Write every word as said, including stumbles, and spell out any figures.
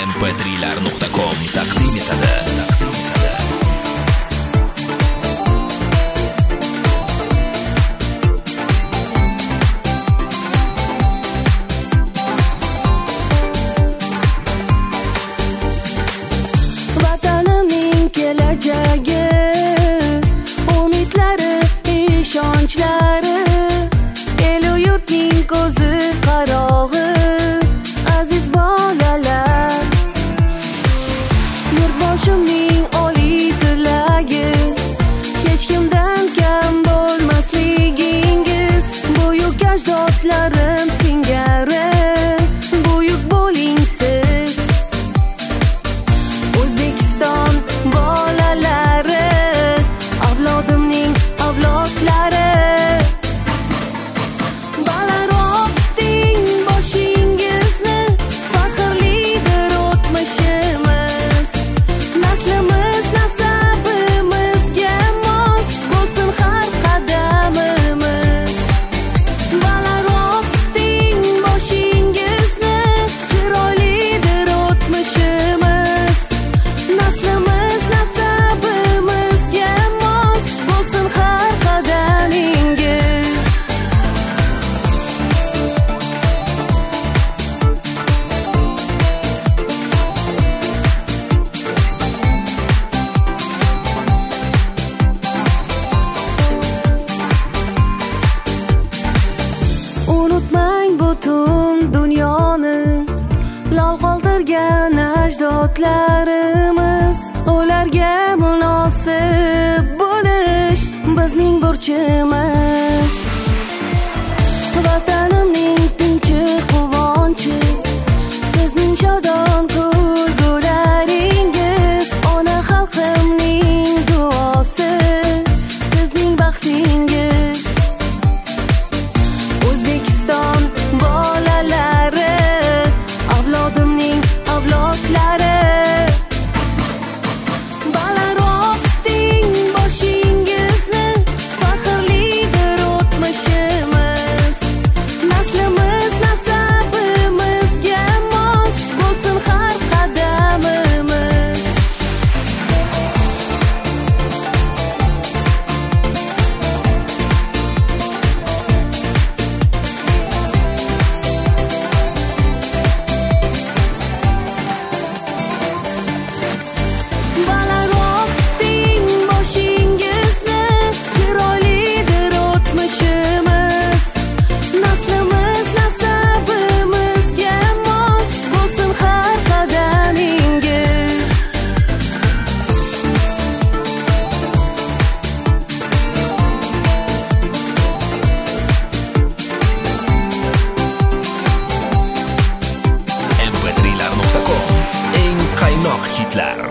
em pe tri lar nuqta com taqdim etadi. Vatanimning kelajagi, umidlari, ishonchlari, elu yurtning ko'zi qarog'i, aziz bolalar. Yurtboshimning oliy tilagi, hech kimdan kam bo'lmasligingiz. Buyuk ajdodlarim singari, buyuk bo'ling siz. O'zbekiston bolalari, avlodimning avlodlari. Balandroq tuting boshingizni, faxrlidir o'tmishimiz. Naslimiz nasabimizga mos bo'lsin har qadamimiz. Balandroq tuting boshingizni, chiroylidir o'tmishimiz. Naslimiz nasabimizga mos bo'lsin har qadamingiz. Unutmang butun dunyoni, lol qoldirgan ajdodlarimiz. Ularga munosib bo'lish bizning burchimiz. Vatanimning tinchi quvonchi, sizning shodon kulgularingiz. Ona xalqimning duosi, sizning baxtingiz. O'zbekiston bolalari, avlodimning avlodlari. Balandroq tuting boshingizni, faxrlidir o'tmishimiz. Naslimiz nasabimizga mos bo'lsin har qadamimiz. Balandroq tuting boshingizni, chiroylidir o'tmishimiz. Naslimiz nasabimizga mos bo'lsin har qadamingiz. em pe tri lar nuqta com eng qaynoq hitlar.